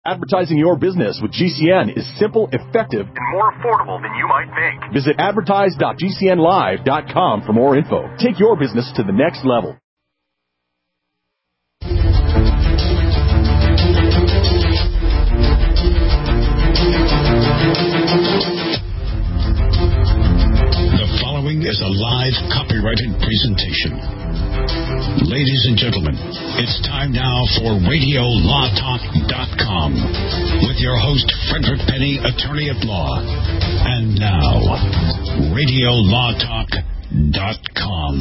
Advertising your business with GCN is simple, effective, and more affordable than you might think. Visit advertise.gcnlive.com for more info. Take your business to the next level. The following is a live copyrighted presentation. Ladies and gentlemen, it's time now for RadioLawTalk.com with your host, Frederick Penny, attorney at law. And now, RadioLawTalk.com.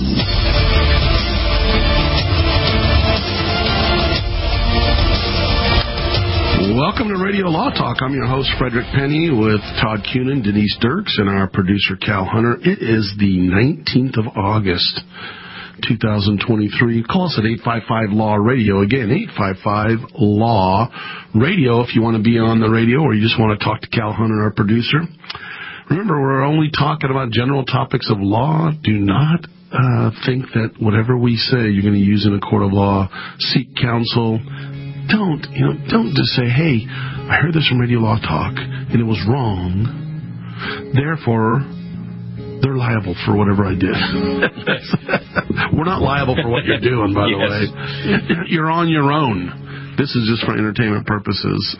Welcome to Radio Law Talk. I'm your host, Frederick Penny, with Todd Cunin, Denise Dirks, and our producer, Cal Hunter. It is the 19th of August, 2023. Call us at 855-LAW-RADIO. Again, 855-LAW-RADIO if you want to be on the radio or you just want to talk to Cal Hunter, our producer. Remember, we're only talking about general topics of law. Do not think that whatever we say you're going to use in a court of law. Seek counsel. Don't just say, hey, I heard this from Radio Law Talk and it was wrong. Therefore, they're liable for whatever I did. We're not liable for what you're doing, by the way. You're on your own. This is just for entertainment purposes.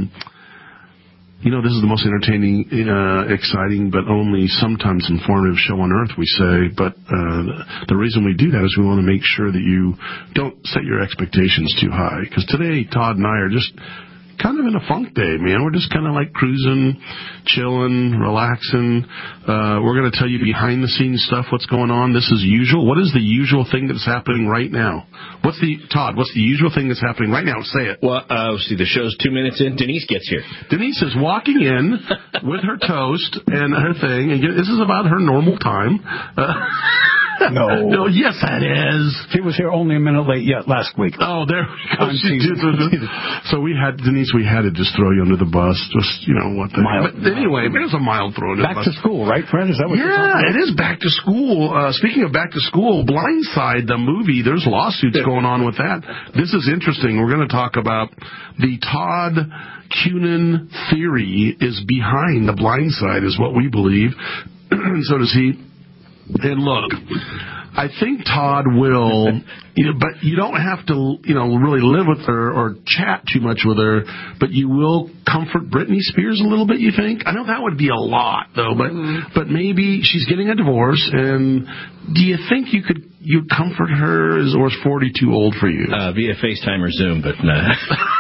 This is the most entertaining, exciting, but only sometimes informative show on earth, we say. But the reason we do that is we want to make sure that you don't set your expectations too high. Because today, Todd and I are just kind of in a funk day, man. We're just kind of like cruising, chilling, relaxing. We're going to tell you behind-the-scenes stuff, what's going on. This is usual. What is the usual thing that's happening right now? What's the usual thing that's happening right now? Say it. Well, see, the show's 2 minutes in. Denise gets here. Denise is walking in with her toast and her thing. And this is about her normal time. No, yes, that is. She was here only a minute late last week. Oh, there we go. So we had to just throw you under the bus. Just, what the... But anyway, there's a mild throw under the bus. Back to school, right, Fred? Is that what you're talking about? Yeah, it is back to school. Speaking of back to school, Blindside, the movie, there's lawsuits going on with that. This is interesting. We're going to talk about the Todd Cunin theory is behind the Blindside, is what we believe. So does he. And look, I think Todd will, but you don't have to, really live with her or chat too much with her, but you will comfort Britney Spears a little bit, you think? I know that would be a lot, though, but maybe she's getting a divorce, and do you think you'd comfort her, or is 40 too old for you? Via FaceTime or Zoom, but no.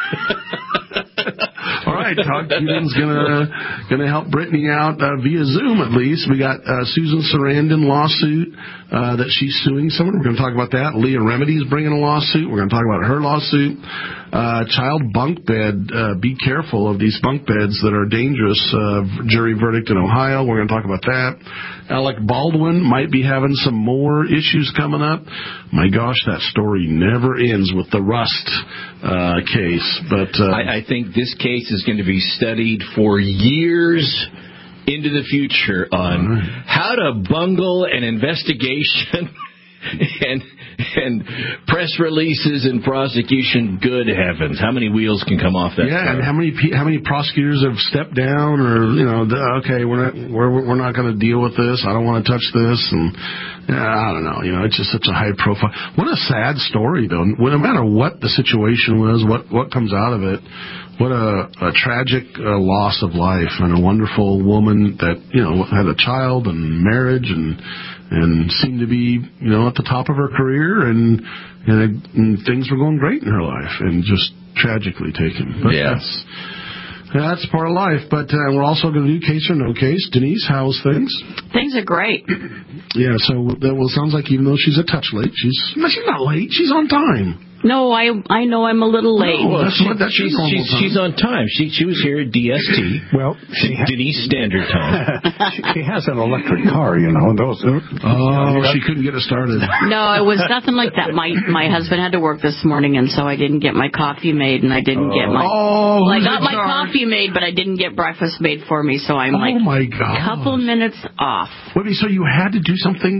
All right, Todd Cunin's gonna help Brittany out via Zoom, at least. We got Susan Sarandon lawsuit that she's suing someone. We're going to talk about that. Leah Remedy is bringing a lawsuit. We're going to talk about her lawsuit. Child bunk bed. Be careful of these bunk beds that are dangerous. Jury verdict in Ohio. We're going to talk about that. Alec Baldwin might be having some more issues coming up. My gosh, that story never ends with the Rust case. But I think this case is going to be studied for years into the future on how to bungle an investigation and press releases and prosecution. Good heavens, how many wheels can come off that? Yeah, car? And how many prosecutors have stepped down, or okay, we're not going to deal with this. I don't want to touch this, and I don't know. It's just such a high profile. What a sad story, though. No matter what the situation was, what comes out of it. What a tragic loss of life, and a wonderful woman that had a child and marriage and seemed to be at the top of her career, and things were going great in her life, and just tragically taken. But that's part of life. But we're also going to do case or no case. Denise, how's things? Things are great. Yeah. So it sounds like even though she's a touch late, she's not late. She's on time. No, I know I'm a little late. No, she's on time. She was here at DST. Well, Denise Standard Time. she has an electric car, Those. She couldn't get it started. No, it was nothing like that. My husband had to work this morning, and so I didn't get my coffee made, and I didn't get my. I got my coffee made, but I didn't get breakfast made for me, so I'm my God. a couple minutes off. Wait, so you had to do something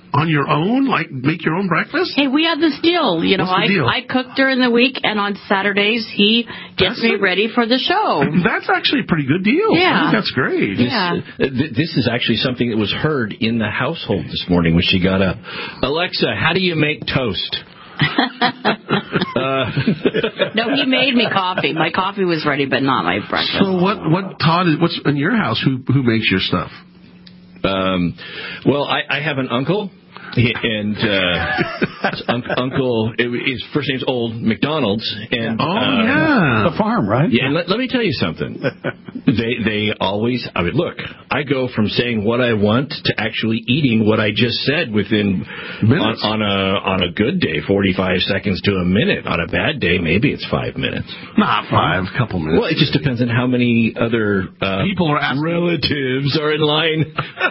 on your own? Like, make your own breakfast? Hey, we have this deal. You know, What's the deal? I cook during the week, and on Saturdays he gets me ready for the show. That's actually a pretty good deal. Yeah. I think that's great. Yeah. This is actually something that was heard in the household this morning when she got up. Alexa, how do you make toast? No, he made me coffee. My coffee was ready, but not my breakfast. So what's in your house? Who makes your stuff? Well, I have an uncle. And Uncle, his first name's Old McDonald's, and the farm, right? Yeah, and let me tell you something. They always. I mean, look, I go from saying what I want to actually eating what I just said within minutes. On a good day, 45 seconds to a minute. On a bad day, maybe it's 5 minutes. Not 5, a couple minutes. Well, it just depends on how many other people are relatives are in line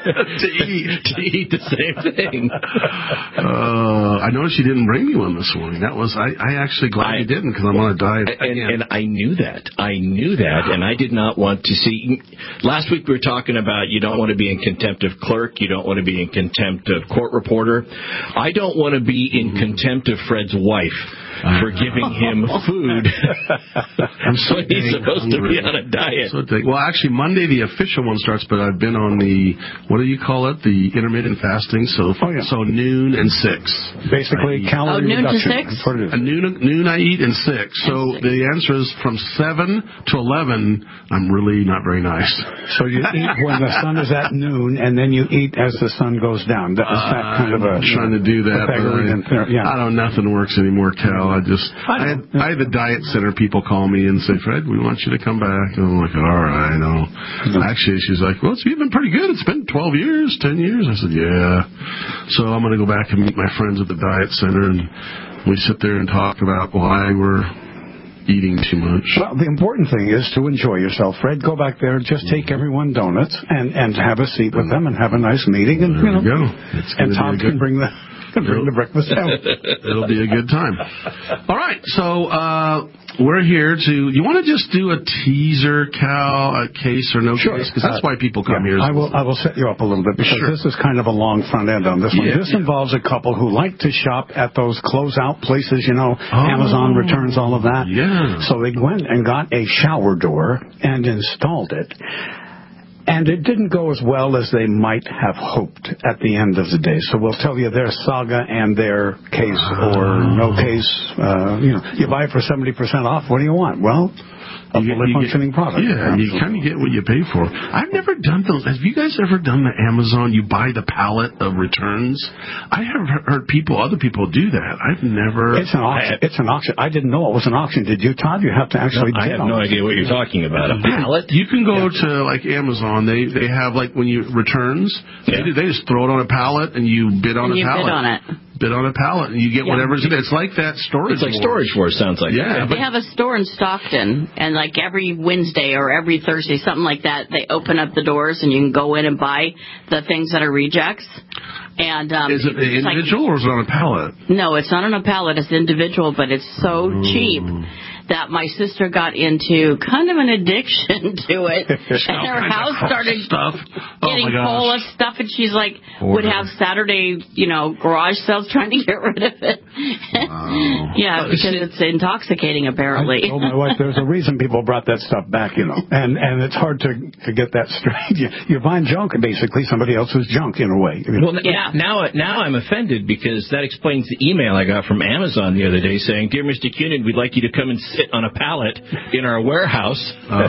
to eat the same thing. I noticed you didn't bring me one this morning. That was I actually glad you didn't, because I'm on a diet. And I knew that, and I did not want to see. Last week we were talking about you don't want to be in contempt of clerk, you don't want to be in contempt of court reporter. I don't want to be in contempt of Fred's wife for giving him food. I'm so he's supposed to be on a diet. Well, actually, Monday the official one starts, but I've been on the, what do you call it? The intermittent fasting. So noon and 6. Basically, calorie noon reduction. to 6? Noon I eat and 6. So the answer is from 7 to 11. I'm really not very nice. So you eat when the sun is at noon, and then you eat as the sun goes down. That kind of a... I'm trying to do that, but I don't. Nothing works anymore, Cal. I had the diet center people call me and say, Fred, we want you to come back. And I'm like, all right, I know. Actually, she's like, well, you've been pretty good. It's been 12 years, 10 years. I said, yeah. So I'm going to go back and meet my friends at the diet center, and we sit there and talk about why we're eating too much. Well, the important thing is to enjoy yourself, Fred. Go back there, just take everyone donuts and have a seat with them and have a nice meeting. And, there we go. And Tom can bring the breakfast out. It'll be a good time. All right, so we're here to... You want to just do a teaser, Cal, a case or no case? Because that's why people come here. I will set you up a little bit, because this is kind of a long front end on this one. This involves a couple who like to shop at those closeout places, Amazon returns, all of that. Yeah. So they went and got a shower door and installed it. And it didn't go as well as they might have hoped at the end of the day. So we'll tell you their saga and their case or no case. You buy it for 70% off. What do you want? Well, a fully functioning product. Yeah, you kind of get what you pay for. I've never done those. Have you guys ever done the Amazon, you buy the pallet of returns? I have heard other people do that. I've never... It's an auction. I didn't know it was an auction. Did you, Todd? You have to actually I have no idea what you're talking about. A pallet? You can go to, like, Amazon. They have, like, when you returns, they just throw it on a pallet and you bid on a pallet. Bid on it. Bid on a pallet and you get whatever's in it. It's like that storage. It's like Storage Wars, sounds like. Yeah. They have a store in Stockton, and like every Wednesday or every Thursday, something like that, they open up the doors and you can go in and buy the things that are rejects. And is it individual or is it on a pallet? No, it's not on a pallet. It's individual, but it's so cheap that my sister got into kind of an addiction to it. And her house started getting full of stuff, and she's like, would have Saturday, garage sales trying to get rid of it. Yeah, because it's intoxicating, apparently. I told my wife there's a reason people brought that stuff back, and it's hard to get that straight. You're buying junk, basically somebody else's junk in a way. Well, now I'm offended, because that explains the email I got from Amazon the other day saying, Dear Mr. Cunin, we'd like you to come and sit on a pallet in our warehouse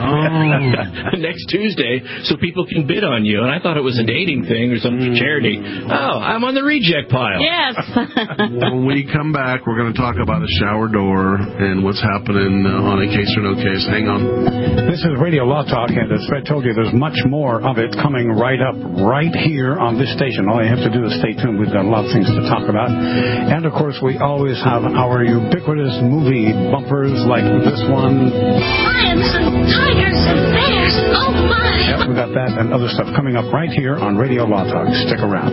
next Tuesday so people can bid on you. And I thought it was a dating thing or some charity. Oh, I'm on the reject pile. Yes. When we come back, we're going to talk about a shower door and what's happening on a case or no case. Hang on. This is Radio Law Talk, and as Fred told you, there's much more of it coming right up right here on this station. All you have to do is stay tuned. We've got a lot of things to talk about. And, of course, we always have our ubiquitous movie bumpers like this one. Lions and tigers and bears. Oh, my. Yep, we got that and other stuff coming up right here on Radio Law Talk. Stick around.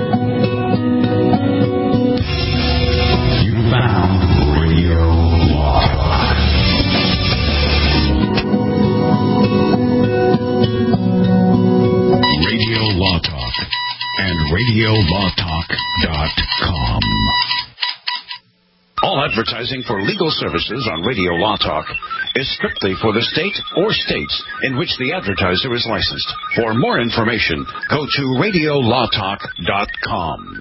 You found Radio Law Talk. Radio Law Talk and RadioLawTalk.com. All advertising for legal services on Radio Law Talk is strictly for the state or states in which the advertiser is licensed. For more information, go to RadioLawTalk.com.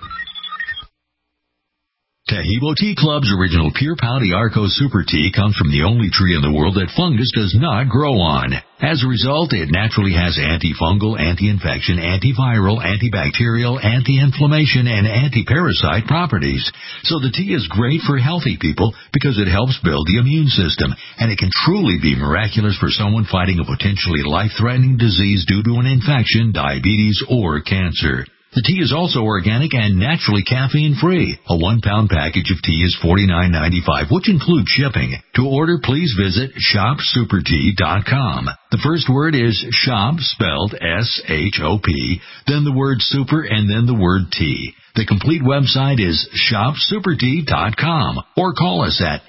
Taheebo Tea Club's original Pure Pouty Arco Super Tea comes from the only tree in the world that fungus does not grow on. As a result, it naturally has antifungal, anti-infection, antiviral, antibacterial, anti-inflammation, and anti-parasite properties. So the tea is great for healthy people because it helps build the immune system, and it can truly be miraculous for someone fighting a potentially life-threatening disease due to an infection, diabetes, or cancer. The tea is also organic and naturally caffeine-free. A 1-pound package of tea is $49.95, which includes shipping. To order, please visit shopsupertea.com. The first word is shop, spelled S-H-O-P, then the word super, and then the word tea. The complete website is shopsupertea.com, or call us at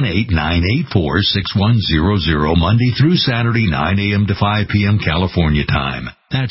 818-984-6100 Monday through Saturday, 9 a.m. to 5 p.m. California time. That's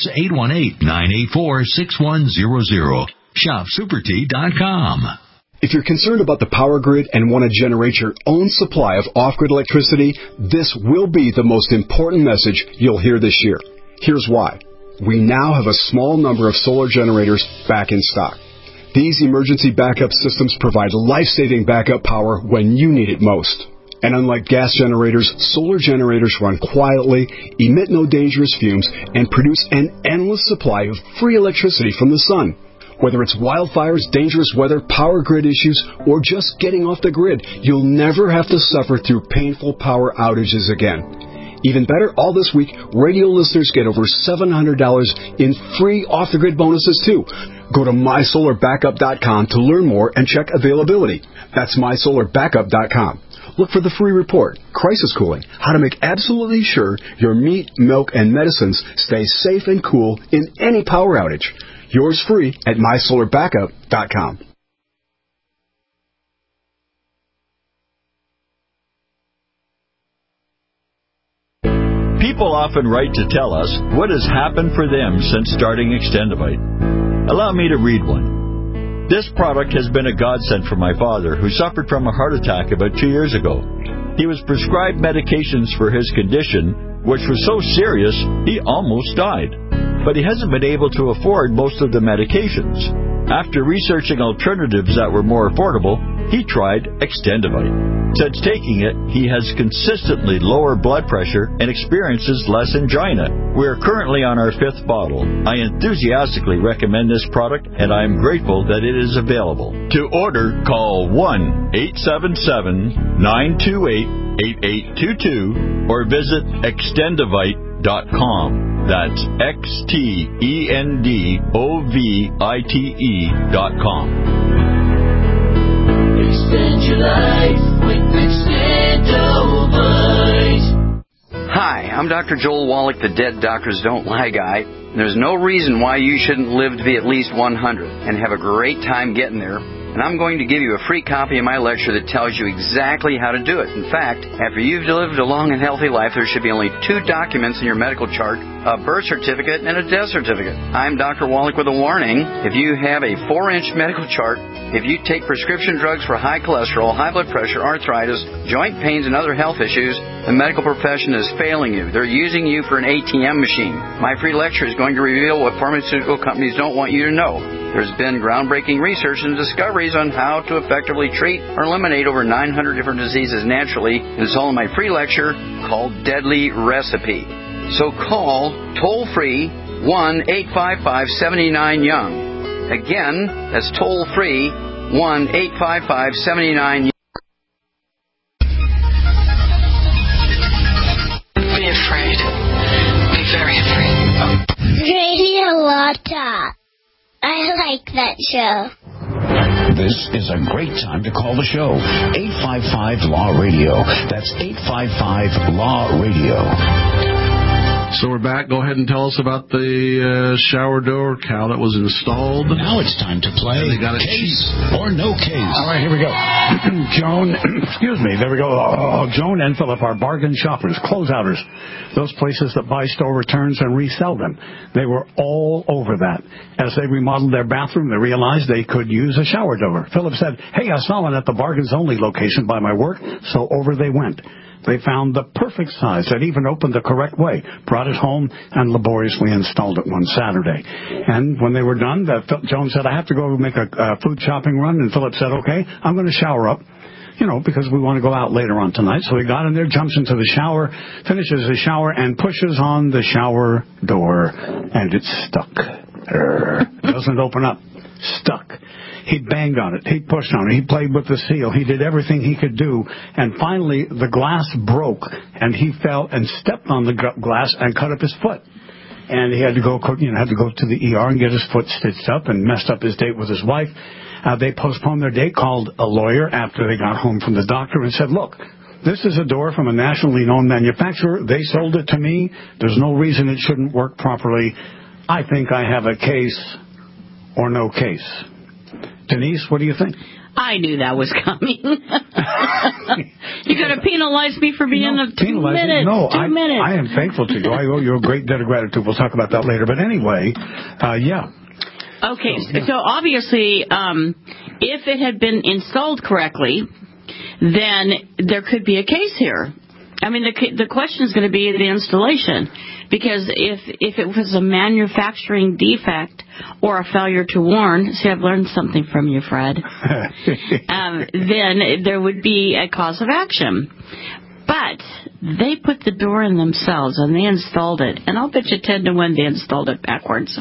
818-984-6100. shopsupertea.com. If you're concerned about the power grid and want to generate your own supply of off-grid electricity, this will be the most important message you'll hear this year. Here's why. We now have a small number of solar generators back in stock. These emergency backup systems provide life-saving backup power when you need it most. And unlike gas generators, solar generators run quietly, emit no dangerous fumes, and produce an endless supply of free electricity from the sun. Whether it's wildfires, dangerous weather, power grid issues, or just getting off the grid, you'll never have to suffer through painful power outages again. Even better, all this week, radio listeners get over $700 in free off-the-grid bonuses, too. Go to mysolarbackup.com to learn more and check availability. That's mysolarbackup.com. Look for the free report, Crisis Cooling, how to make absolutely sure your meat, milk, and medicines stay safe and cool in any power outage. Yours free at mysolarbackup.com. People often write to tell us what has happened for them since starting Extendivite. Allow me to read one. This product has been a godsend for my father, who suffered from a heart attack about 2 years ago. He was prescribed medications for his condition, which was so serious he almost died. But he hasn't been able to afford most of the medications. After researching alternatives that were more affordable, he tried Extendivite. Since taking it, he has consistently lower blood pressure and experiences less angina. We are currently on our 5th bottle. I enthusiastically recommend this product, and I am grateful that it is available. To order, call 1-877-928-8822 or visit Extendivite.com. That's XTENDOVITE.com. Extend your life with Extendivite. Hi, I'm Dr. Joel Wallach, the Dead Doctors Don't Lie guy. There's no reason why you shouldn't live to be at least 100 and have a great time getting there. And I'm going to give you a free copy of my lecture that tells you exactly how to do it. In fact, after you've lived a long and healthy life, there should be only 2 documents in your medical chart, a birth certificate and a death certificate. I'm Dr. Wallach with a warning. If you have a 4-inch medical chart, if you take prescription drugs for high cholesterol, high blood pressure, arthritis, joint pains, and other health issues, the medical profession is failing you. They're using you for an ATM machine. My free lecture is going to reveal what pharmaceutical companies don't want you to know. There's been groundbreaking research and discoveries on how to effectively treat or eliminate over 900 different diseases naturally. It's all in my free lecture called Deadly Recipe. So call toll-free 1-855-79-YOUNG. Again, that's toll-free 1-855-79-YOUNG. Be afraid. Be very afraid. Radio Law Talk. I like that show. This is a great time to call the show. 855-LAW-RADIO. That's 855-LAW-RADIO. So we're back. Go ahead and tell us about the shower door, Cal, that was installed. Now it's time to play Case or No Case. All right, here we go. Joan, there we go. Joan and Philip are bargain shoppers, closeouters, those places that buy store returns and resell them. They were all over that. As they remodeled their bathroom, they realized they could use a shower door. Philip said, hey, I saw one at the Bargains Only location by my work, so over they went. They found the perfect size that even opened the correct way, brought it home, and laboriously installed it one Saturday. And when they were done, Joan said, I have to go make a food shopping run. And Philip said, okay, I'm going to shower up, because we want to go out later on tonight. So he got in there, jumps into the shower, finishes the shower, and pushes on the shower door. And it's stuck. Doesn't open up. Stuck. He banged on it. He pushed on it. He played with the seal. He did everything he could do. And finally, the glass broke, and he fell and stepped on the glass and cut up his foot. And he had to go to the ER and get his foot stitched up and messed up his date with his wife. They postponed their date, called a lawyer after they got home from the doctor and said, look, this is a door from a nationally known manufacturer. They sold it to me. There's no reason it shouldn't work properly. I think I have a case or no case. Denise, what do you think? I knew that was coming. You're going to penalize me for being 2 minutes. No, 2 minutes. I am thankful to you. I owe you a great debt of gratitude. We'll talk about that later. But anyway, yeah. Okay, so obviously, if it had been installed correctly, then there could be a case here. I mean, the question is going to be the installation, because if it was a manufacturing defect or a failure to warn, see, I've learned something from you, Fred, then there would be a cause of action. But they put the door in themselves, and they installed it, and I'll bet you 10 to 1 they installed it backwards.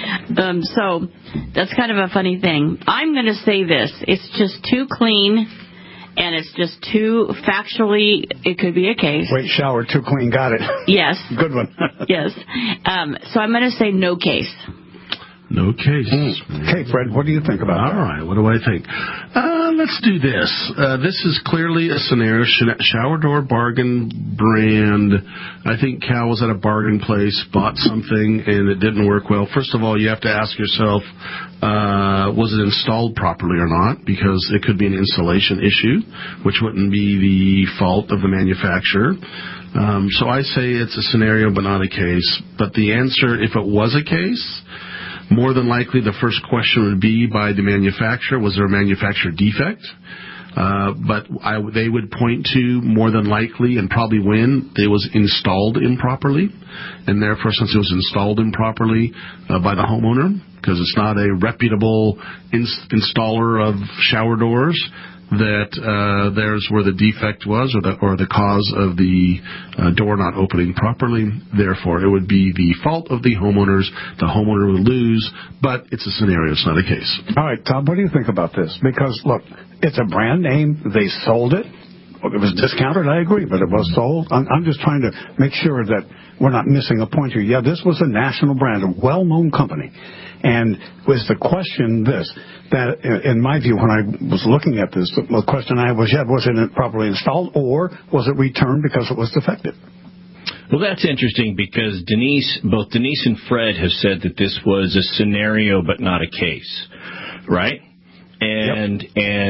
So that's kind of a funny thing. I'm going to say this. It's just too clean. And it's just too factually, it could be a case. Wait, shower, too clean, got it. Yes. Good one. Yes. So I'm going to say no case. No case. Okay, Fred, what do you think about that? All right, what do I think? Let's do this. This is clearly a scenario. Shower door bargain brand. I think Cal was at a bargain place, bought something, and it didn't work well. First of all, you have to ask yourself, was it installed properly or not? Because it could be an installation issue, which wouldn't be the fault of the manufacturer. So I say it's a scenario but not a case. But the answer, if it was a case, more than likely the first question would be by the manufacturer, was there a manufacturer defect? But they would point to more than likely and probably when it was installed improperly. And therefore, since it was installed improperly by the homeowner, because it's not a reputable installer of shower doors, that there's where the defect was or the cause of the door not opening properly. Therefore, it would be the fault of the homeowners. The homeowner would lose, but it's a scenario. It's not a case. All right, Tom, what do you think about this? Because, look, it's a brand name. They sold it. It was discounted, I agree, but it was sold. I'm just trying to make sure that we're not missing a point here. Yeah, this was a national brand, a well-known company. And was the question this, that in my view, when I was looking at this, the question I was, was it properly installed or was it returned because it was defective? Well, that's interesting because both Denise and Fred have said that this was a scenario but not a case, right? And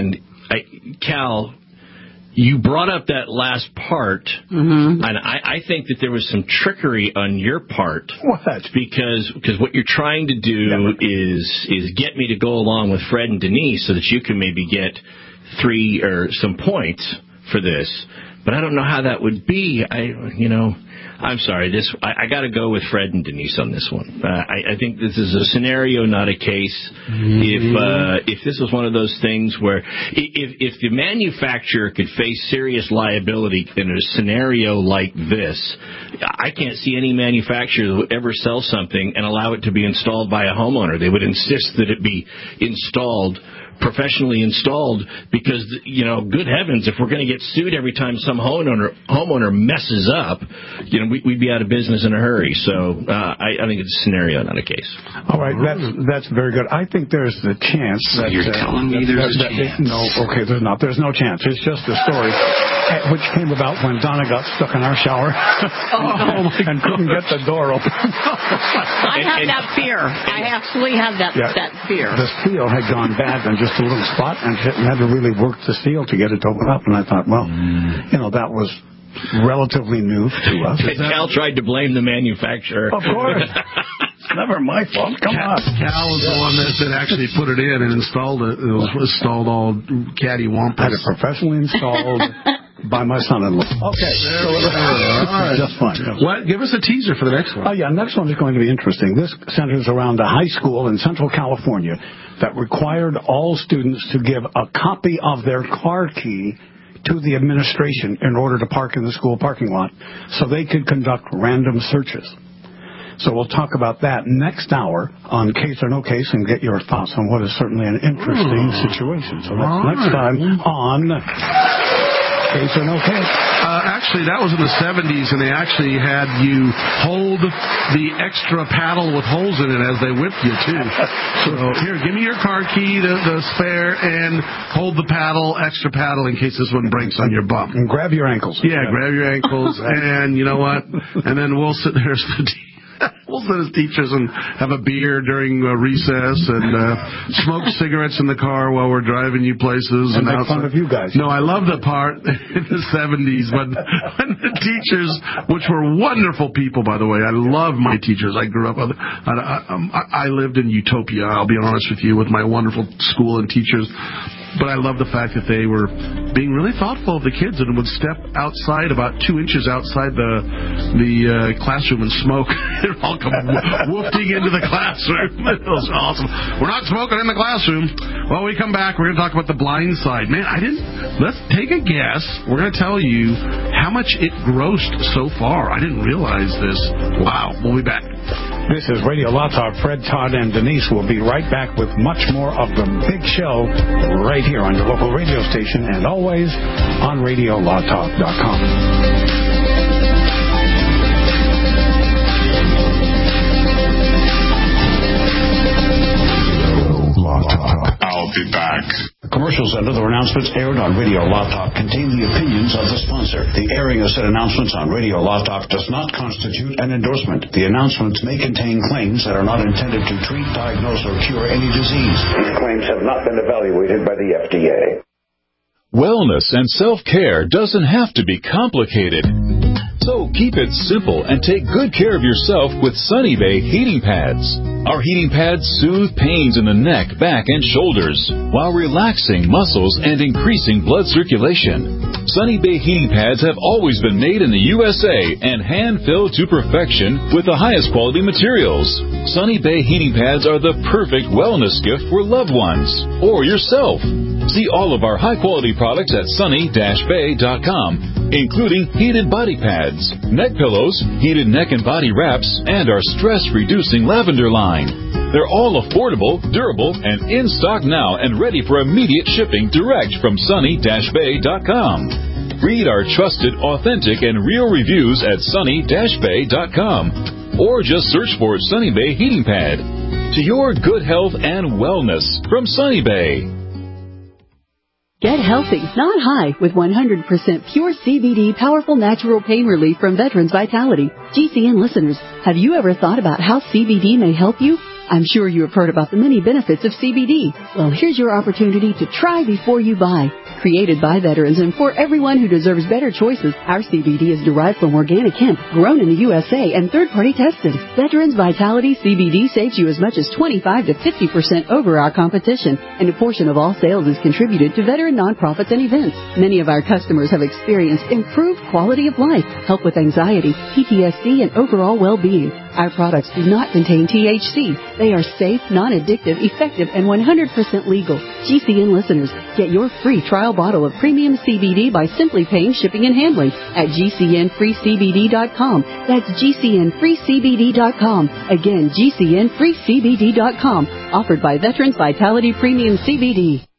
Cal, you brought up that last part, and I think that there was some trickery on your part. What? Because what you're trying to do is get me to go along with Fred and Denise so that you can maybe get 3 or some points for this. But I don't know how that would be. I'm sorry. I got to go with Fred and Denise on this one. I think this is a scenario, not a case. If this was one of those things where if the manufacturer could face serious liability in a scenario like this, I can't see any manufacturer that would ever sell something and allow it to be installed by a homeowner. They would insist that it be installed professionally installed, because, good heavens, if we're going to get sued every time some homeowner messes up, we'd be out of business in a hurry. So I think it's a scenario, not a case. All right, that's very good. I think there's the chance that you're telling me there's a chance. No, okay, there's not. There's no chance. It's just a story which came about when Donna got stuck in our shower and couldn't get the door open. I have that fear. I actually have that fear. The seal had gone bad in just a little spot, and had to really work the seal to get it to open up. And I thought, that was relatively new to us. Cal tried to blame the manufacturer. Of course. It's never my fault. Come on. Cal was the one that actually put it in and installed it. It was installed all cattywampus. Had it professionally installed by my son-in-law. Okay. Just fine. What? Give us a teaser for the next one. Oh, yeah. Next one is going to be interesting. This centers around a high school in Central California that required all students to give a copy of their car key to the administration in order to park in the school parking lot so they could conduct random searches. So we'll talk about that next hour on Case or No Case and get your thoughts on what is certainly an interesting situation. So that's next time on Case or No Case. Actually, that was in the 70s, and they actually had you hold the extra paddle with holes in it as they whipped you, too. So, here, give me your car key, the spare, and hold the extra paddle in case this one breaks on your bum. And grab your ankles. Yeah, grab your ankles, and you know what? And then we'll sit there we'll sit as teachers and have a beer during recess and smoke cigarettes in the car while we're driving you places. And make fun of you guys. No, I love the part in the 70s when the teachers, which were wonderful people, by the way. I love my teachers. I grew up, I lived in utopia, I'll be honest with you, with my wonderful school and teachers. But I love the fact that they were being really thoughtful of the kids and would step outside about 2 inches outside the classroom and smoke. They'd all come woofing into the classroom. It was awesome. We're not smoking in the classroom. Well, we come back. We're going to talk about The Blind Side. Man, let's take a guess. We're going to tell you how much it grossed so far. I didn't realize this. Wow. We'll be back. This is Radio Law Talk. Fred, Todd, and Denise will be right back with much more of The Big Show right here on your local radio station and always on RadioLawTalk.com. I'll be back. The commercials and other announcements aired on Radio Law Talk contain the opinions of the sponsor. The airing of said announcements on Radio Law Talk does not constitute an endorsement. The announcements may contain claims that are not intended to treat, diagnose, or cure any disease. These claims have not been evaluated by the FDA. Wellness and self-care doesn't have to be complicated. So keep it simple and take good care of yourself with Sunny Bay heating pads. Our heating pads soothe pains in the neck, back, and shoulders while relaxing muscles and increasing blood circulation. Sunny Bay heating pads have always been made in the USA and hand-filled to perfection with the highest quality materials. Sunny Bay heating pads are the perfect wellness gift for loved ones or yourself. See all of our high-quality products at sunny-bay.com, including heated body pads, neck pillows, heated neck and body wraps, and our stress-reducing lavender line. They're all affordable, durable, and in stock now and ready for immediate shipping direct from sunny-bay.com. Read our trusted, authentic, and real reviews at sunny-bay.com or just search for Sunny Bay Heating Pad. To your good health and wellness from Sunny Bay. Get healthy, not high, with 100% pure CBD powerful natural pain relief from Veterans Vitality. GCN listeners, have you ever thought about how CBD may help you? I'm sure you have heard about the many benefits of CBD. Well, here's your opportunity to try before you buy. Created by veterans and for everyone who deserves better choices, our CBD is derived from organic hemp, grown in the USA, and third-party tested. Veterans Vitality CBD saves you as much as 25 to 50% over our competition, and a portion of all sales is contributed to veteran nonprofits and events. Many of our customers have experienced improved quality of life, help with anxiety, PTSD, and overall well-being. Our products do not contain THC. They are safe, non-addictive, effective, and 100% legal. GCN listeners, get your free trial bottle of premium CBD by simply paying shipping and handling at GCNFreeCBD.com. That's GCNFreeCBD.com. Again, GCNFreeCBD.com. Offered by Veterans Vitality Premium CBD.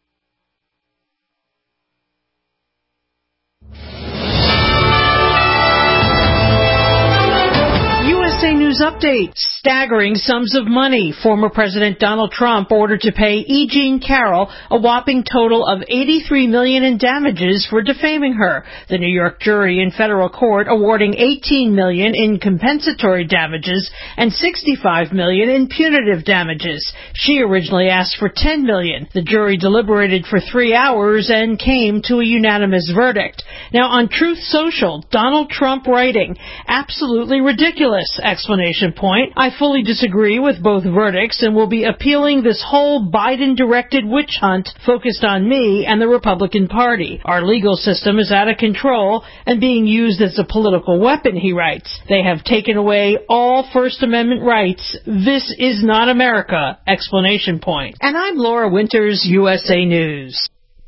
news update. Staggering sums of money. Former President Donald Trump ordered to pay E. Jean Carroll a whopping total of $83 million in damages for defaming her. The New York jury in federal court awarding $18 million in compensatory damages and $65 million in punitive damages. She originally asked for $10 million. The jury deliberated for 3 hours and came to a unanimous verdict. Now on Truth Social, Donald Trump writing, "Absolutely ridiculous!" Exclamation point. "I fully disagree with both verdicts and will be appealing this whole Biden-directed witch hunt focused on me and the Republican Party. Our legal system is out of control and being used as a political weapon," he writes. "They have taken away all First Amendment rights. This is not America!" Explanation point. And I'm Laura Winters, USA News.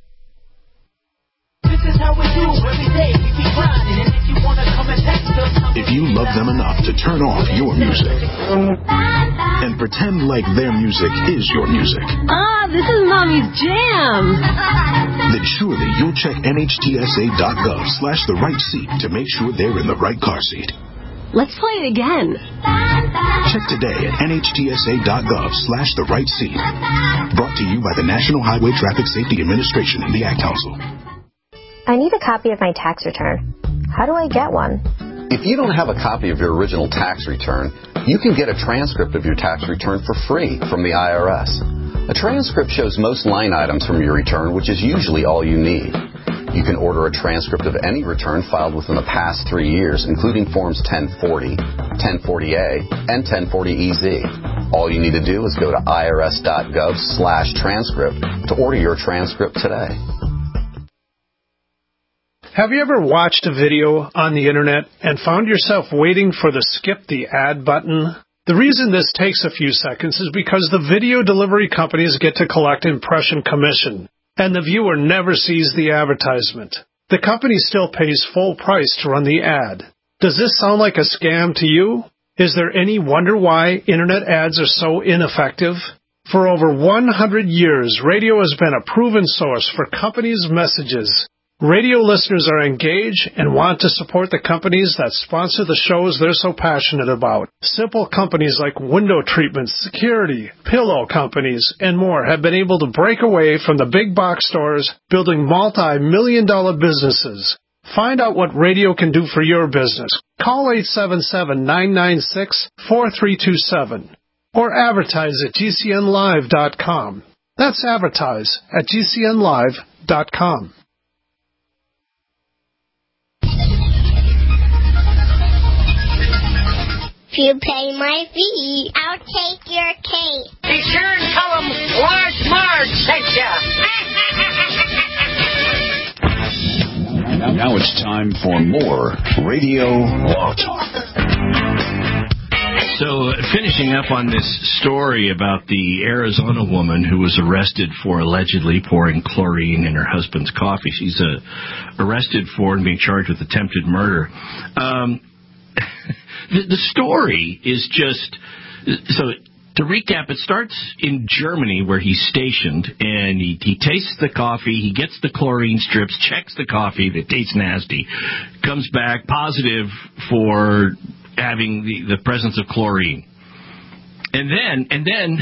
This is how we do every day. We be grinding, and if you wanna come and text us, if you love them enough to turn off your music and pretend like their music is your music, this is Mommy's jam, then surely you'll check NHTSA.gov/the-right-seat to make sure they're in the right car seat. Let's play it again. Check today at NHTSA.gov/the-right-seat. Brought to you by the National Highway Traffic Safety Administration and the Ad Council. I need a copy of my tax return. How do I get one? If you don't have a copy of your original tax return, you can get a transcript of your tax return for free from the IRS. A transcript shows most line items from your return, which is usually all you need. You can order a transcript of any return filed within the past 3 years, including Forms 1040, 1040A, and 1040EZ. All you need to do is go to irs.gov/transcript to order your transcript today. Have you ever watched a video on the internet and found yourself waiting for the skip the ad button? The reason this takes a few seconds is because the video delivery companies get to collect impression commission, and the viewer never sees the advertisement. The company still pays full price to run the ad. Does this sound like a scam to you? Is there any wonder why internet ads are so ineffective? For over 100 years, radio has been a proven source for companies' messages. Radio listeners are engaged and want to support the companies that sponsor the shows they're so passionate about. Simple companies like window treatments, security, pillow companies, and more have been able to break away from the big box stores, building multi-million-dollar businesses. Find out what radio can do for your business. Call 877-996-4327 or advertise at GCNlive.com. That's advertise at GCNlive.com. If you pay my fee, I'll take your cake. Be sure and tell them Large Marge sent ya. Now it's time for more Radio Law Talk. So, finishing up on this story about the Arizona woman who was arrested for allegedly pouring chlorine in her husband's coffee. She's arrested for and being charged with attempted murder. The story is just, so to recap, it starts in Germany where he's stationed, and he tastes the coffee, he gets the chlorine strips, checks the coffee that tastes nasty, comes back positive for having the presence of chlorine. And then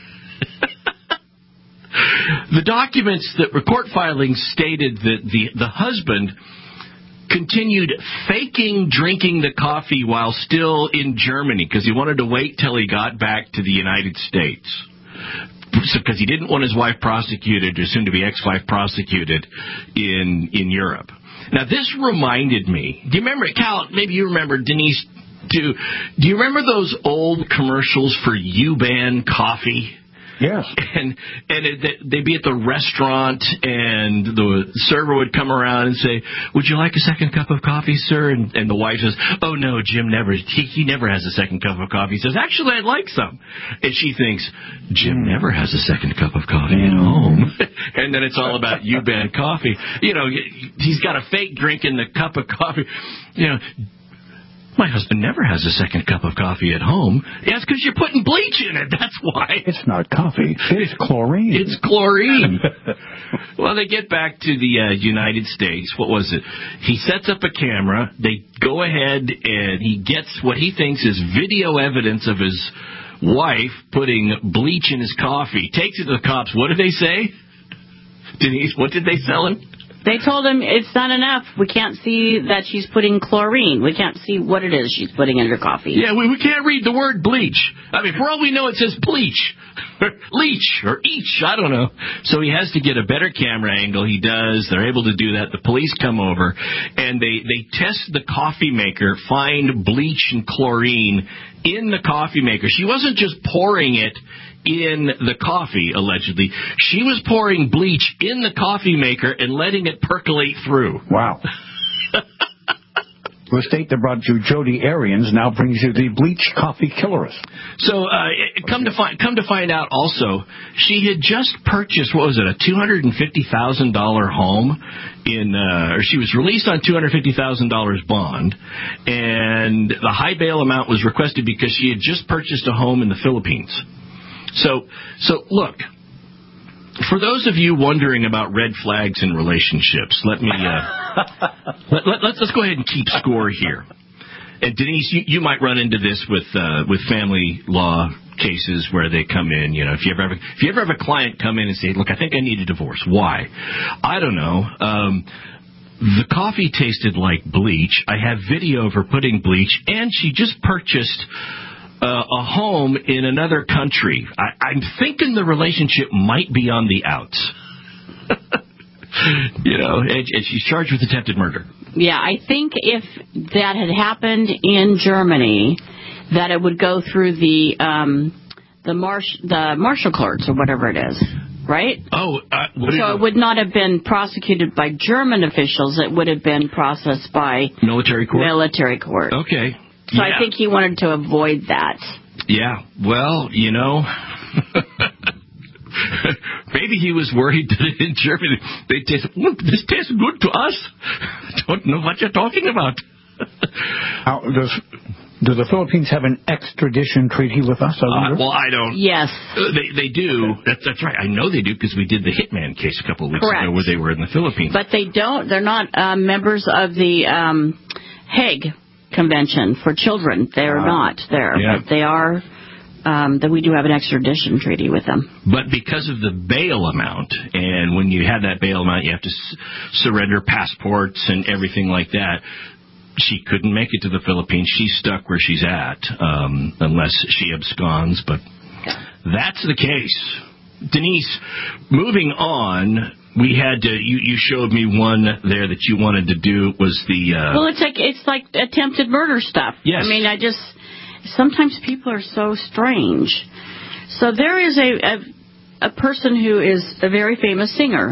the documents that were court filings stated that the husband continued faking drinking the coffee while still in Germany because he wanted to wait till he got back to the United States. Because he didn't want his wife prosecuted, or soon to be ex-wife prosecuted in Europe. Now this reminded me, do you remember, Cal, maybe you remember, Denise, do you remember those old commercials for U-Ban coffee? Yes. And they'd be at the restaurant, and the server would come around and say, "Would you like a second cup of coffee, sir?" And the wife says, "Oh, no, Jim never, he never has a second cup of coffee." He says, "Actually, I'd like some." And she thinks, Jim never has a second cup of coffee at home. And then it's all about U-Ban coffee. You know, he's got a fake drink in the cup of coffee. You know, My husband never has a second cup of coffee at home. Yeah, it's because you're putting bleach in it. That's why. It's not coffee. It's chlorine. It's chlorine. Well, they get back to the United States. What was it? He sets up a camera. They go ahead and he gets what he thinks is video evidence of his wife putting bleach in his coffee. Takes it to the cops. What did they say? Denise, what did they sell him? They told him it's not enough. We can't see that she's putting chlorine. We can't see what it is she's putting in her coffee. Yeah, we can't read the word bleach. I mean, for all we know, it says bleach. Or leach. Or each. I don't know. So he has to get a better camera angle. He does. They're able to do that. The police come over, and they test the coffee maker, find bleach and chlorine in the coffee maker. She wasn't just pouring it in the coffee, allegedly. She was pouring bleach in the coffee maker and letting it percolate through. Wow. The state that brought you Jody Arians now brings you the bleach coffee killerist. So, come to find out also, she had just purchased, what was it, a $250,000 home or she was released on $250,000 bond, and the high bail amount was requested because she had just purchased a home in the Philippines. So look, for those of you wondering about red flags in relationships, let me let's go ahead and keep score here. And Denise, you might run into this with family law cases where they come in. You know, if you ever have a client come in and say, "Look, I think I need a divorce." Why? I don't know. The coffee tasted like bleach. I have video of her putting bleach, and she just purchased a home in another country. I'm thinking the relationship might be on the outs. You know, and she's charged with attempted murder. Yeah, I think if that had happened in Germany, that it would go through the martial courts or whatever it is, right? Oh, so it would not have been prosecuted by German officials. It would have been processed by military court. Okay. So yeah. I think he wanted to avoid that. Yeah. Well, you know, maybe he was worried that in Germany they taste. This tastes good to us. I don't know what you're talking about. Do the Philippines have an extradition treaty with us? Well, I don't. Yes. They do. That's right. I know they do because we did the Hitman case a couple of weeks ago where they were in the Philippines. But they don't. They're not members of the Hague Convention for Children. They're not there. Yeah. But they are. That we do have an extradition treaty with them. But because of the bail amount, and when you have that bail amount, you have to surrender passports and everything like that. She couldn't make it to the Philippines. She's stuck where she's at, unless she absconds. But that's the case. Denise, moving on, we had to. You showed me one there that you wanted to do. Was the well, it's like attempted murder stuff. Yes. I mean, sometimes people are so strange. So there is a person who is a very famous singer.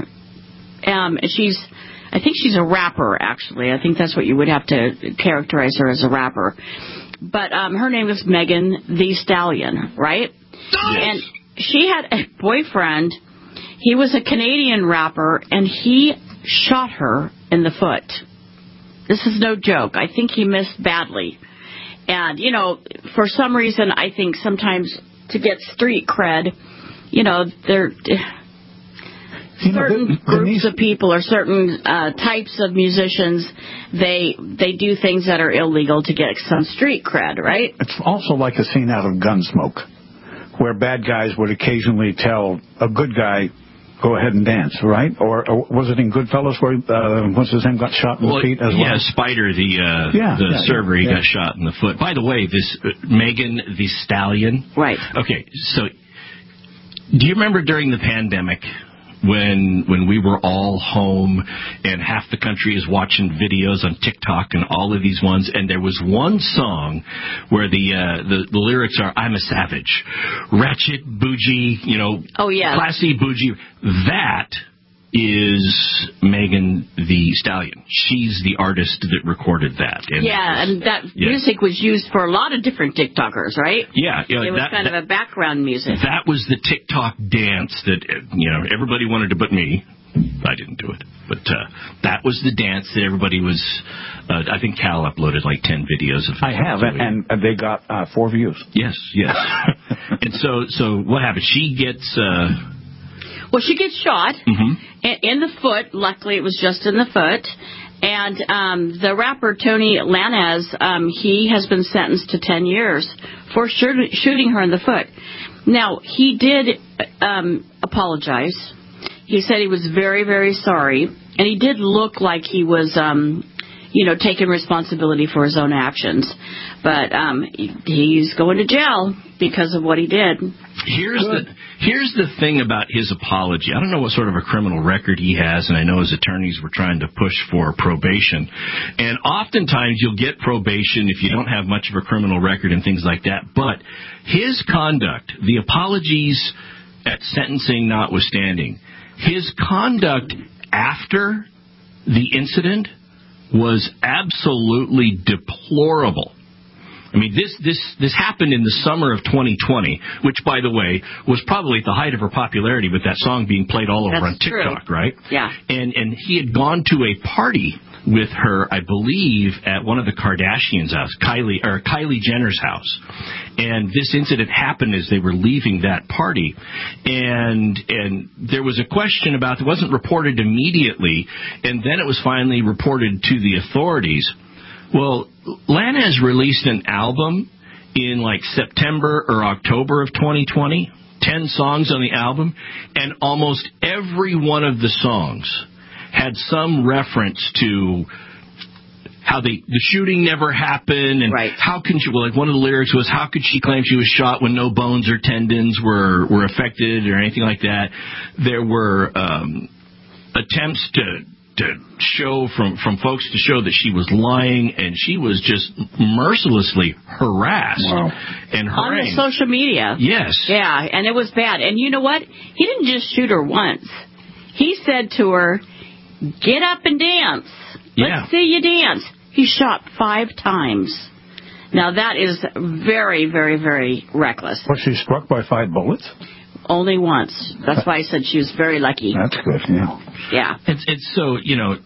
I think she's a rapper, actually. I think that's what you would have to characterize her, as a rapper. But her name is Megan Thee Stallion, right? Yes. And she had a boyfriend. He was a Canadian rapper, and he shot her in the foot. This is no joke. I think he missed badly. And, you know, for some reason, I think sometimes to get street cred, you know, certain groups of people or certain types of musicians, they do things that are illegal to get some street cred, right? It's also like a scene out of Gunsmoke, where bad guys would occasionally tell a good guy, go ahead and dance, right? Or was it in Goodfellas where, what's his name, got shot in the feet as well? Yeah, Spider, the server, he got shot in the foot. By the way, this Megan Thee Stallion. Right. Okay, so do you remember during the pandemic when we were all home and half the country is watching videos on TikTok and all of these ones, and there was one song where the lyrics are, I'm a savage, ratchet, bougie, you know, classy, bougie. That is Megan Thee Stallion. She's the artist that recorded that. And that music was used for a lot of different TikTokers, right? Yeah. It was kind of a background music. That was the TikTok dance that, you know, everybody wanted to but me. I didn't do it. But that was the dance that everybody was. I think Cal uploaded like 10 videos of it. I have, and they got 4 views. Yes. And so what happened? She gets. Well, she gets shot in the foot. Luckily, it was just in the foot. And the rapper Tony Lanez, he has been sentenced to 10 years for shooting her in the foot. Now, he did apologize. He said he was very, very sorry. And he did look like he was, taking responsibility for his own actions. But he's going to jail because of what he did. Here's the thing about his apology. I don't know what sort of a criminal record he has, and I know his attorneys were trying to push for probation. And oftentimes you'll get probation if you don't have much of a criminal record and things like that. But his conduct, the apologies at sentencing notwithstanding, his conduct after the incident was absolutely deplorable. I mean, this happened in the summer of 2020, which, by the way, was probably at the height of her popularity with that song being played all over on TikTok, true. Right? Yeah. And he had gone to a party with her, I believe, at one of the Kardashians' house, Kylie Jenner's house. And this incident happened as they were leaving that party. And there was a question about, it wasn't reported immediately, and then it was finally reported to the authorities. Well, Lanez released an album in like September or October of 2020, 10 songs on the album, and almost every one of the songs had some reference to how the shooting never happened, and how can she, well, like one of the lyrics was, how could she claim she was shot when no bones or tendons were affected or anything like that. There were attempts to show from folks to show that she was lying, and she was just mercilessly harassed and harangued. On the social media. Yes. Yeah, and it was bad. And you know what? He didn't just shoot her once. He said to her, get up and dance. Let's see you dance. He shot 5 times. Now, that is very, very, very reckless. Was she struck by 5 bullets? Only once. That's why I said she was very lucky. That's good, yeah. Yeah. It's so,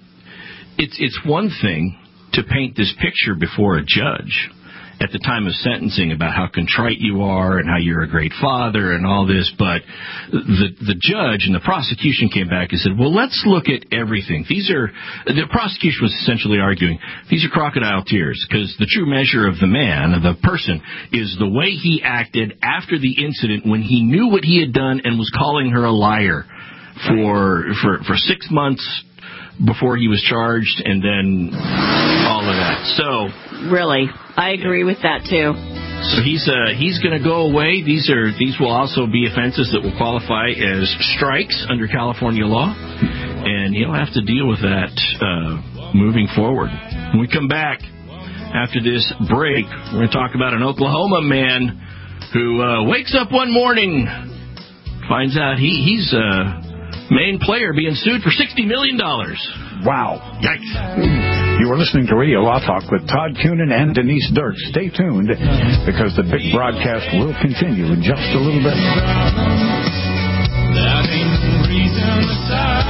it's one thing to paint this picture before a judge at the time of sentencing about how contrite you are and how you're a great father and all this, but the judge and the prosecution came back and said, well, let's look at everything. The prosecution was essentially arguing, these are crocodile tears, because the true measure of the man, of the person, is the way he acted after the incident when he knew what he had done and was calling her a liar for 6 months before he was charged, and then all of that. So really, I agree with that too. So he's going to go away. These will also be offenses that will qualify as strikes under California law, and he'll have to deal with that moving forward. When we come back after this break, we're going to talk about an Oklahoma man who wakes up one morning, finds out he's main player being sued for $60 million. Wow. Yikes. You are listening to Radio Law Talk with Todd Cunin and Denise Dirks. Stay tuned, because the big broadcast will continue in just a little bit. That ain't the reason to stop.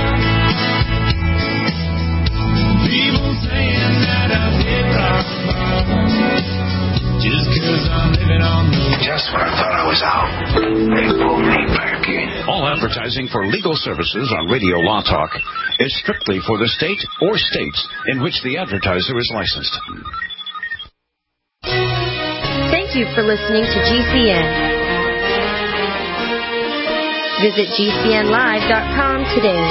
People saying that I've hit rock bottom. Just 'cause I'm living on the... Just when I thought I was out, they pulled me back in. All advertising for legal services on Radio Law Talk is strictly for the state or states in which the advertiser is licensed. Thank you for listening to GCN. Visit GCNlive.com today.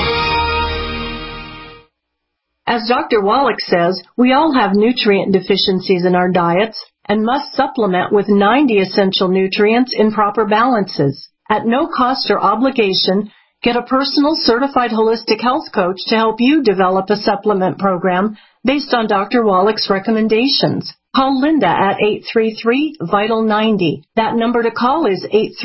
As Dr. Wallach says, we all have nutrient deficiencies in our diets and must supplement with 90 essential nutrients in proper balances. At no cost or obligation, get a personal certified holistic health coach to help you develop a supplement program based on Dr. Wallach's recommendations. Call Linda at 833-VITAL-90. That number to call is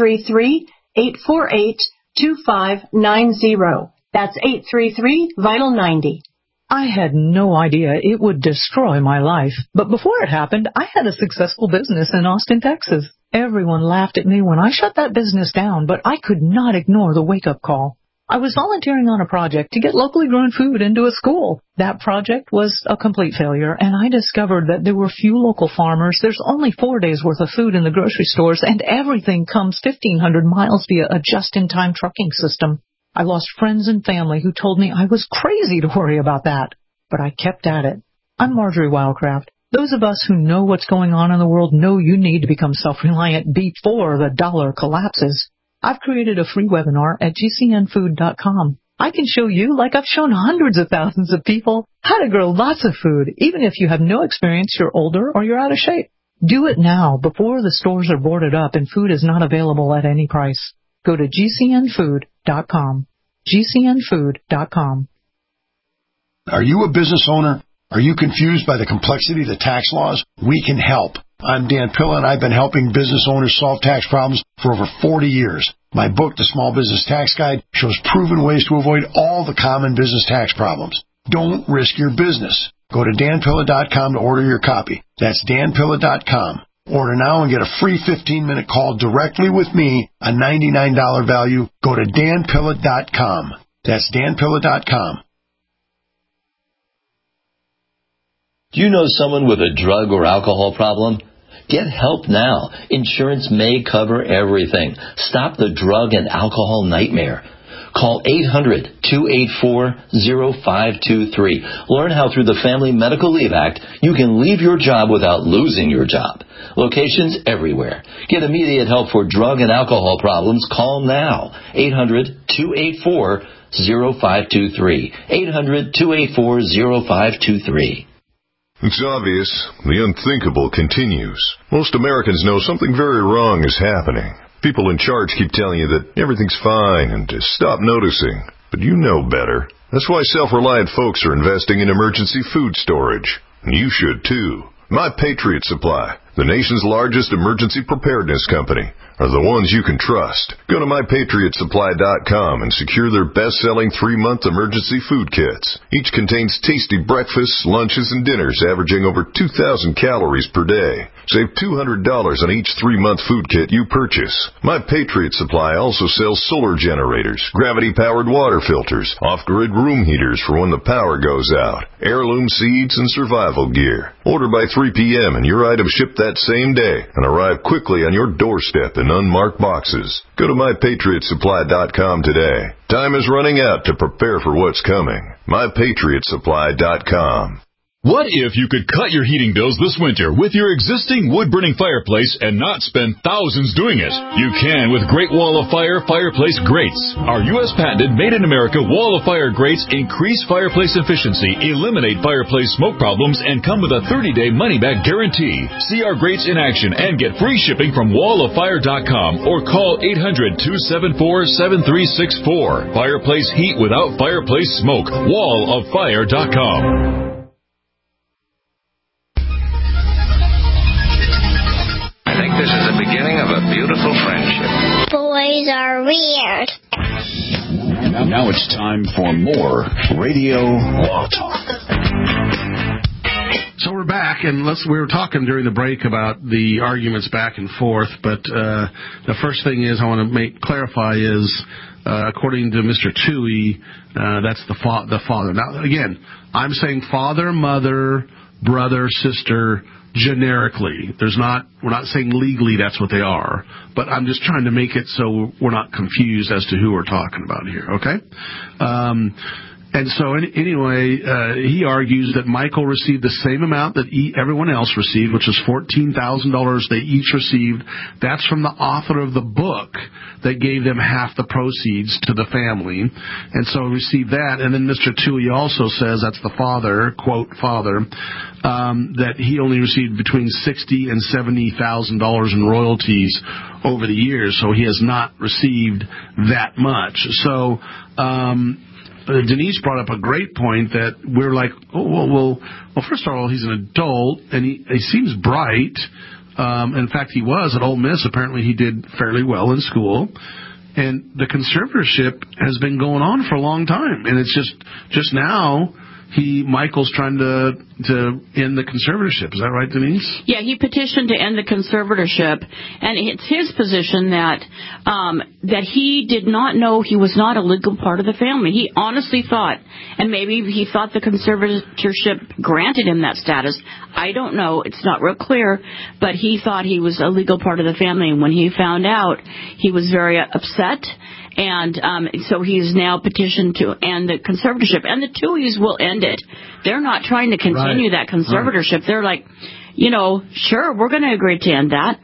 833-848-2590. That's 833-VITAL-90. I had no idea it would destroy my life. But before it happened, I had a successful business in Austin, Texas. Everyone laughed at me when I shut that business down, but I could not ignore the wake-up call. I was volunteering on a project to get locally grown food into a school. That project was a complete failure, and I discovered that there were few local farmers. There's only 4 days' worth of food in the grocery stores, and everything comes 1,500 miles via a just-in-time trucking system. I lost friends and family who told me I was crazy to worry about that, but I kept at it. I'm Marjorie Wildcraft. Those of us who know what's going on in the world know you need to become self-reliant before the dollar collapses. I've created a free webinar at gcnfood.com. I can show you, like I've shown hundreds of thousands of people, how to grow lots of food, even if you have no experience, you're older, or you're out of shape. Do it now, before the stores are boarded up and food is not available at any price. Go to gcnfood.com. gcnfood.com. Are you a business owner? Are you confused by the complexity of the tax laws? We can help. I'm Dan Pilla, and I've been helping business owners solve tax problems for over 40 years. My book, The Small Business Tax Guide, shows proven ways to avoid all the common business tax problems. Don't risk your business. Go to danpilla.com to order your copy. That's danpilla.com. Order now and get a free 15-minute call directly with me, a $99 value. Go to danpilla.com. That's danpilla.com. Do you know someone with a drug or alcohol problem? Get help now. Insurance may cover everything. Stop the drug and alcohol nightmare. Call 800-284-0523. Learn how through the Family Medical Leave Act you can leave your job without losing your job. Locations everywhere. Get immediate help for drug and alcohol problems. Call now. 800-284-0523. 800-284-0523. It's obvious. The unthinkable continues. Most Americans know something very wrong is happening. People in charge keep telling you that everything's fine and to stop noticing. But you know better. That's why self-reliant folks are investing in emergency food storage. And you should too. My Patriot Supply, the nation's largest emergency preparedness company, are the ones you can trust. Go to MyPatriotSupply.com and secure their best-selling 3-month emergency food kits. Each contains tasty breakfasts, lunches, and dinners averaging over 2,000 calories per day. Save $200 on each 3-month food kit you purchase. My Patriot Supply also sells solar generators, gravity-powered water filters, off-grid room heaters for when the power goes out, heirloom seeds, and survival gear. Order by 3 p.m. and your items ship that same day and arrive quickly on your doorstep in unmarked boxes. Go to MyPatriotSupply.com today. Time is running out to prepare for what's coming. MyPatriotSupply.com. What if you could cut your heating bills this winter with your existing wood-burning fireplace and not spend thousands doing it? You can with Great Wall of Fire fireplace grates. Our U.S. patented made-in-America Wall of Fire grates increase fireplace efficiency, eliminate fireplace smoke problems, and come with a 30-day money-back guarantee. See our grates in action and get free shipping from walloffire.com or call 800-274-7364. Fireplace heat without fireplace smoke. walloffire.com. I think this is the beginning of a beautiful friendship. Boys are weird. Now it's time for more Radio Law Talk. So we're back, and we were talking during the break about the arguments back and forth, but the first thing is I want to clarify is, according to Mr. Toohey, that's the father. Now, again, I'm saying father, mother, brother, sister, generically. We're not saying legally that's what they are, but I'm just trying to make it so we're not confused as to who we're talking about here, okay? And so anyway, he argues that Michael received the same amount that everyone else received, which is $14,000 they each received. That's from the author of the book that gave them half the proceeds to the family. And so received that. And then Mr. Toohey also says, that's the father, quote, father, that he only received between $60,000 and $70,000 in royalties over the years. So he has not received that much. So, Denise brought up a great point that we're like, well, first of all, he's an adult, and he seems bright. In fact, he was at Ole Miss. Apparently, he did fairly well in school. And the conservatorship has been going on for a long time. And it's just now, Michael's trying to end the conservatorship. Is that right, Denise? Yeah, he petitioned to end the conservatorship, and it's his position that he did not know he was not a legal part of the family. He honestly thought, and maybe he thought the conservatorship granted him that status. I don't know. It's not real clear, but he thought he was a legal part of the family, and when he found out, he was very upset. And so he's now petitioned to end the conservatorship. And the Tuohys will end it. They're not trying to continue that conservatorship. Right. They're like, sure, we're going to agree to end that.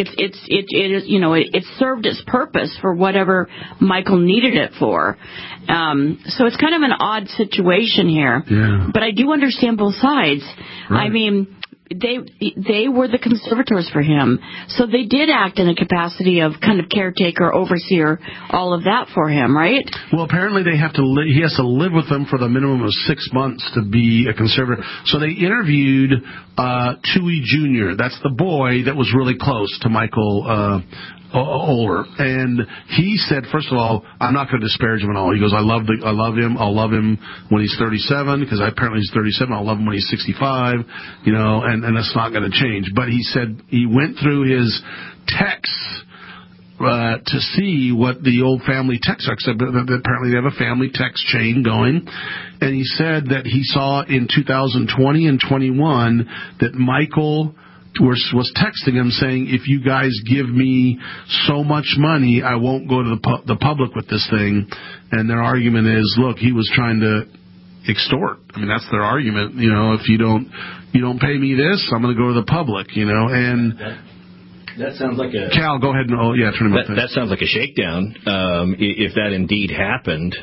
It served its purpose for whatever Michael needed it for. So it's kind of an odd situation here. Yeah. But I do understand both sides. Right. I mean, they were the conservators for him, so they did act in a capacity of kind of caretaker, overseer, all of that for him, right? Well, apparently he has to live with them for the minimum of 6 months to be a conservator. So they interviewed Tuohy Jr. That's the boy that was really close to Michael Oher, and he said, first of all, I'm not going to disparage him at all. He goes, I love him. I'll love him when he's 37, because apparently he's 37. I'll love him when he's 65, and that's not going to change. But he said he went through his texts to see what the old family texts are. Apparently they have a family text chain going, and he said that he saw in 2020 and 21 that Michael was texting him saying, if you guys give me so much money, I won't go to the public with this thing. And their argument is, look, he was trying to extort. I mean, that's their argument. If you don't pay me this, I'm going to go to the public. And that sounds like a Cal. Go ahead and turn him up. That sounds like a shakedown. If that indeed happened.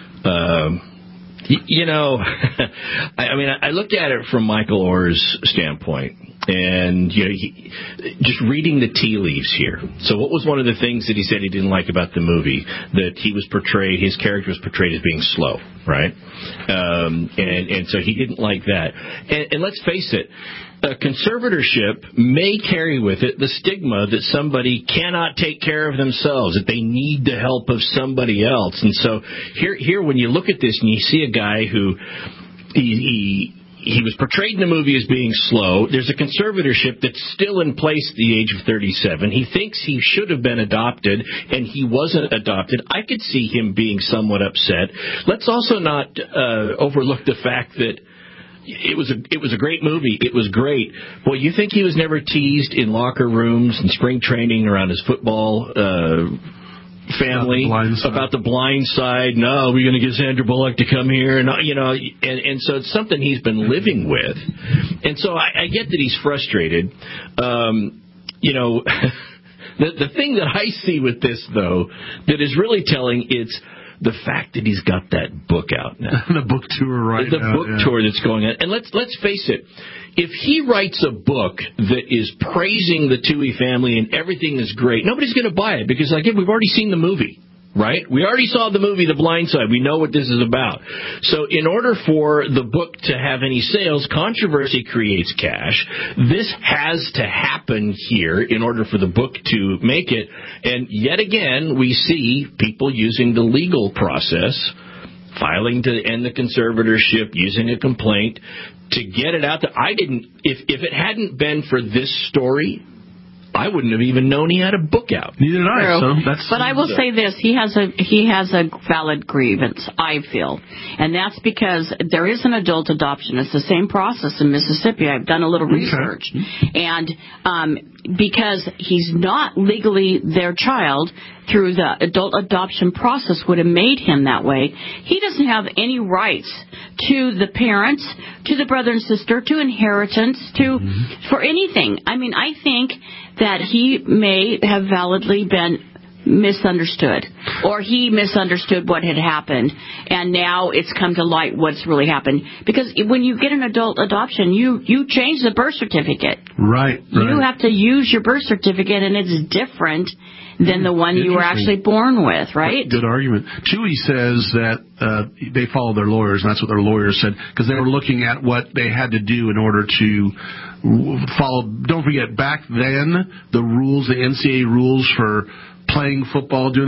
I looked at it from Michael Oher's standpoint, and just reading the tea leaves here. So, what was one of the things that he said he didn't like about the movie? That his character was portrayed as being slow, right? And so he didn't like that. And let's face it. A conservatorship may carry with it the stigma that somebody cannot take care of themselves, that they need the help of somebody else. And so here when you look at this and you see a guy who he was portrayed in the movie as being slow. There's a conservatorship that's still in place at the age of 37. He thinks he should have been adopted, and he wasn't adopted. I could see him being somewhat upset. Let's also not overlook the fact that it was a great movie. It was great. Boy, you think he was never teased in locker rooms and spring training around his football family about the blind side? No, we're going to get Sandra Bullock to come here, and so it's something he's been living with. And so I get that he's frustrated. The thing that I see with this, though, that is really telling, it's the fact that he's got that book out now. The book tour right now. The book tour that's going on. And let's face it, if he writes a book that is praising the Tuohy family and everything is great, nobody's going to buy it because, again, we've already seen the movie. Right? We already saw the movie The Blind Side. We know what this is about. So in order for the book to have any sales, controversy creates cash. This has to happen here in order for the book to make it. And yet again, we see people using the legal process, filing to end the conservatorship, using a complaint to get it out there. If it hadn't been for this story, I wouldn't have even known he had a book out. Neither did I. But I will say this: he has a valid grievance, I feel, and that's because there is an adult adoption. It's the same process in Mississippi. I've done a little research, and because he's not legally their child, through the adult adoption process would have made him that way. He doesn't have any rights to the parents, to the brother and sister, to inheritance, for anything. I mean, I think that he may have validly been misunderstood, or he misunderstood what had happened, and now it's come to light what's really happened. Because when you get an adult adoption, you change the birth certificate. Right. You have to use your birth certificate, and it's different than the one you were actually born with, right? Good argument. Tuohy says that they follow their lawyers, and that's what their lawyers said, because they were looking at what they had to do in order to follow. Don't forget, back then, the rules, the NCAA rules for playing football, doing it is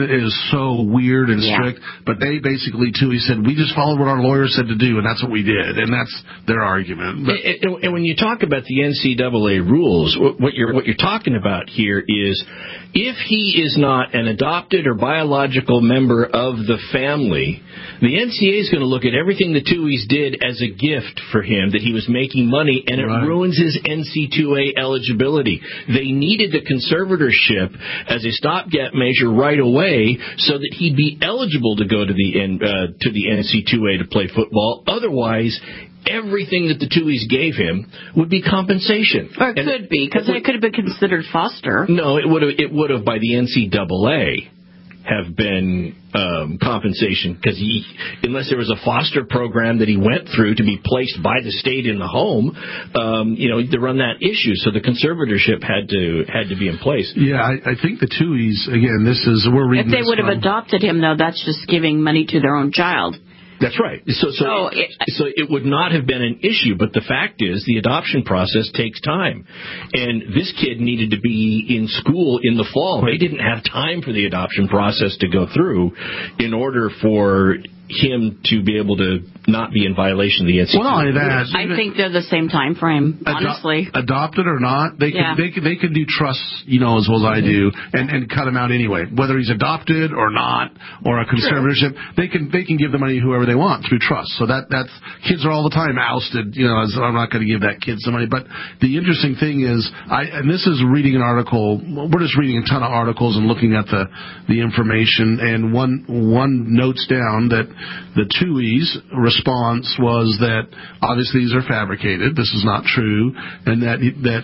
so weird and strict. But they basically, too, he said, we just followed what our lawyer said to do, and that's what we did. And that's their argument. But, and when you talk about the NCAA rules, what you're talking about here is if he is not an adopted or biological member of the family, the NCAA is going to look at everything the Tuohys did as a gift for him, that he was making money, and it ruins his NC2A eligibility. They needed the conservatorship as a stopgap measure right away so that he'd be eligible to go to the NC2A to play football. Otherwise, everything that the Tuohys gave him would be compensation. Or it could be, because it could have been considered foster. No, it would have by the NCAA have been compensation, because unless there was a foster program that he went through to be placed by the state in the home, to run that issue. So the conservatorship had to be in place. Yeah, I think the Tuohys, again, we're reading. If they would have adopted him, though, that's just giving money to their own child. That's right. So it would not have been an issue, but the fact is the adoption process takes time. And this kid needed to be in school in the fall. They didn't have time for the adoption process to go through in order for him to be able to not be in violation of the NCAA. Well, not only that, I think they're the same time frame, honestly. Adopted or not, they can do trusts, as well as I do, and cut him out anyway. Whether he's adopted or not, or a conservatorship, they can give the money to whoever they want through trust. So that's kids are all the time ousted. I'm not going to give that kid some money. But the interesting thing is, and this is reading an article. We're just reading a ton of articles and looking at the information. And one notes down that the Tuohys' response was that obviously these are fabricated. This is not true, and that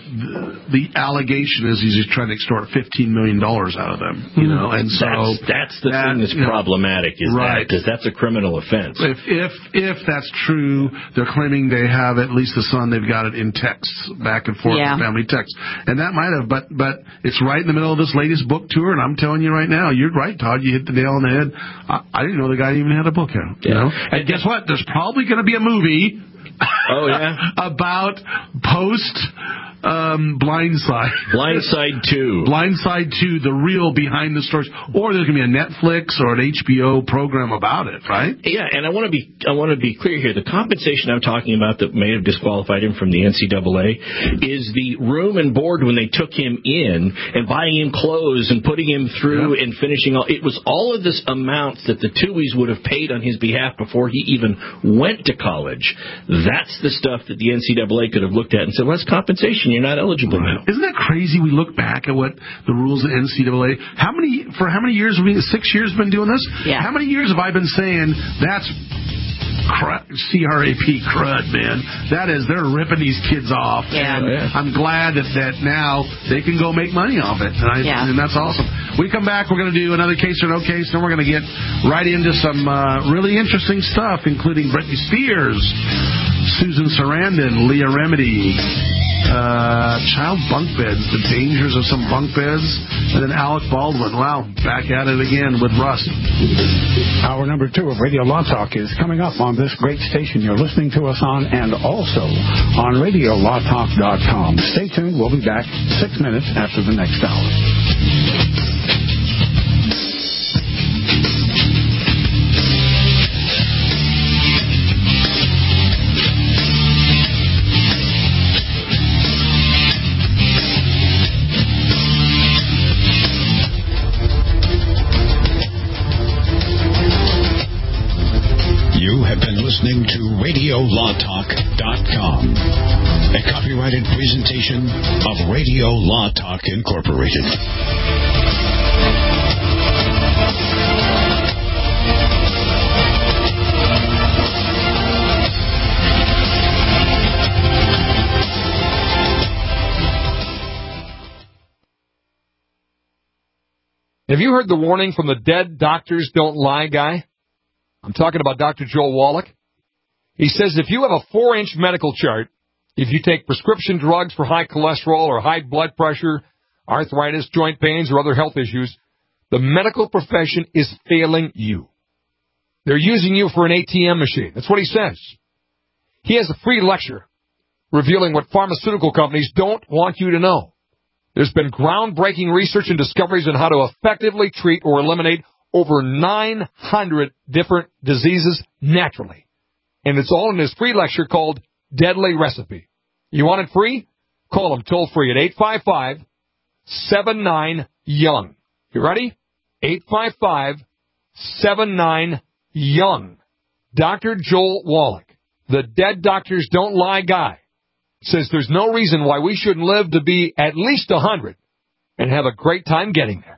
the allegation is he's just trying to extort $15 million out of them. And so that's the thing that's problematic, is that because that's a criminal offense. If that's true, they're claiming they have at least the son. They've got it in texts back and forth, family texts, and that might have. But it's right in the middle of this latest book tour, and I'm telling you right now, you're right, Todd. You hit the nail on the head. I didn't know the guy even had a book out. And guess what? There's probably going to be a movie. About post Blindside. Blindside 2. Blindside 2, the real behind the stories. Or there's going to be a Netflix or an HBO program about it, right? Yeah, and I want to be clear here. The compensation I'm talking about that may have disqualified him from the NCAA is the room and board when they took him in and buying him clothes and putting him through and finishing all. It was all of this amounts that the Tuohys would have paid on his behalf before he even went to college. That's the stuff that the NCAA could have looked at and said, well, that's compensation. You're not eligible now. Isn't that crazy? We look back at what the rules of the NCAA. For how many years? 6 years been doing this? Yeah. How many years have I been saying that's CRAP crud, man? That is, they're ripping these kids off. Yeah. And I'm glad that now they can go make money off it. And that's awesome. We come back, we're going to do another case or no case, and we're going to get right into some really interesting stuff, including Britney Spears, Susan Sarandon, Leah Remedy, child bunk beds, the dangers of some bunk beds, and then Alec Baldwin. Wow, back at it again with Russ. Hour number 2 of Radio Law Talk is coming up on this great station you're listening to us on, and also on RadioLawTalk.com. Stay tuned. We'll be back 6 minutes after the next hour. Listening to RadioLawTalk.com, a copyrighted presentation of Radio Law Talk Incorporated. Have you heard the warning from the Dead Doctors Don't Lie guy? I'm talking about Dr. Joel Wallach. He says if you have a 4-inch medical chart, if you take prescription drugs for high cholesterol or high blood pressure, arthritis, joint pains, or other health issues, the medical profession is failing you. They're using you for an ATM machine. That's what he says. He has a free lecture revealing what pharmaceutical companies don't want you to know. There's been groundbreaking research and discoveries on how to effectively treat or eliminate over 900 different diseases naturally. And it's all in this free lecture called Deadly Recipe. You want it free? Call them toll free at 855-79-YOUNG. You ready? 855-79-YOUNG. Dr. Joel Wallach, the Dead Doctors Don't Lie guy, says there's no reason why we shouldn't live to be at least 100 and have a great time getting there.